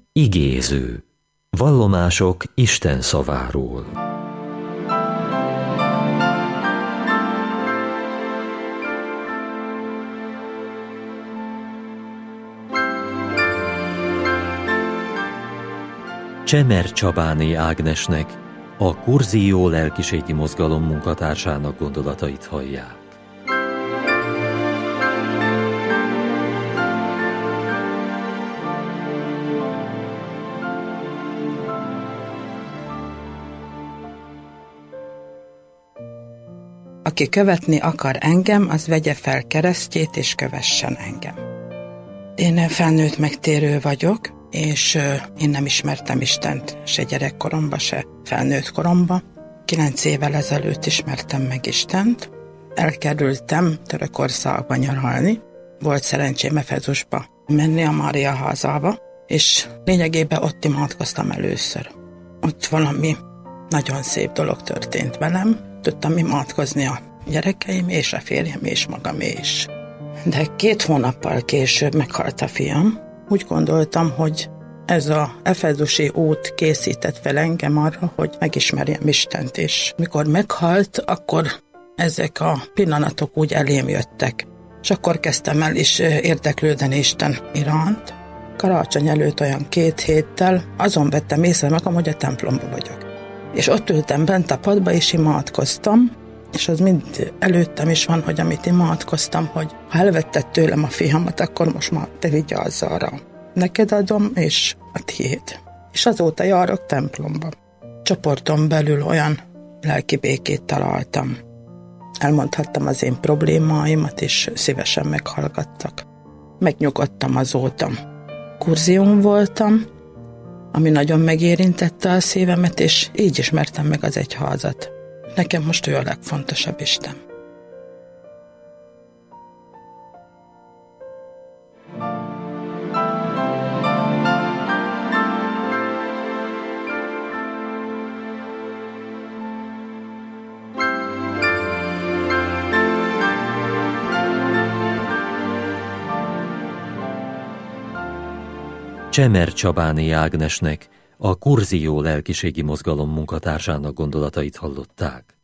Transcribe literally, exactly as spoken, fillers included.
Igéző. Vallomások Isten szaváról. Csemer Csabáné Ágnesnek, a Kurzió lelkiségi mozgalom munkatársának gondolatait hallják. Aki követni akar engem, az vegye fel keresztjét és kövessen engem. Én felnőtt megtérő vagyok, és én nem ismertem Istent se gyerekkoromba, se felnőtt koromba. Kilenc évvel ezelőtt ismertem meg Istent. Elkerültem Törökországba nyaralni. Volt szerencsém Efezusba menni a Mária házába, és lényegében ott imádkoztam először. Ott valami nagyon szép dolog történt velem. Tudtam imádkozni a gyerekeim, és a férjem, és magam is. De két hónappal később meghalt a fiam. Úgy gondoltam, hogy ez a efezusi út készített fel engem arra, hogy megismerjem Istent, és mikor meghalt, akkor ezek a pillanatok úgy elém jöttek. És akkor kezdtem el is érdeklődni Isten iránt. Karácsony előtt olyan két héttel azon vettem észre magam, hogy a templomba vagyok. És ott ültem bent a padba, és imádkoztam, és az mind előttem is van, hogy amit imádkoztam, hogy ha elvetted tőlem a fiamat, akkor most már te vigyázz arra. Neked adom, és a tiéd. És azóta járok templomba. Csoporton belül olyan lelki békét találtam. Elmondhattam az én problémáimat, és szívesen meghallgattak. Megnyugodtam azóta. Kurzión voltam, ami nagyon megérintette a szívemet, és így ismertem meg az egyházat. Nekem most ő a legfontosabb Isten. Csemer Csabáné Ágnesnek, a Kurzió lelkiségi mozgalom munkatársának gondolatait hallották.